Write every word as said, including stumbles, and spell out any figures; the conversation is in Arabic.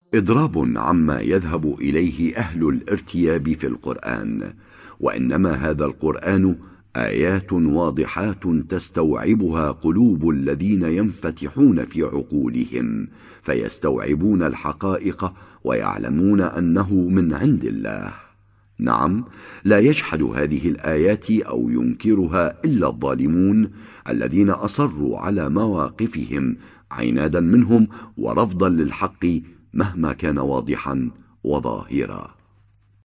إضراب عما يذهب إليه أهل الارتياب في القرآن، وإنما هذا القرآن آيات واضحات تستوعبها قلوب الذين ينفتحون في عقولهم فيستوعبون الحقائق ويعلمون أنه من عند الله. نعم، لا يجحد هذه الآيات أو ينكرها إلا الظالمون الذين أصروا على مواقفهم عنادا منهم ورفضا للحق مهما كان واضحا وظاهرا.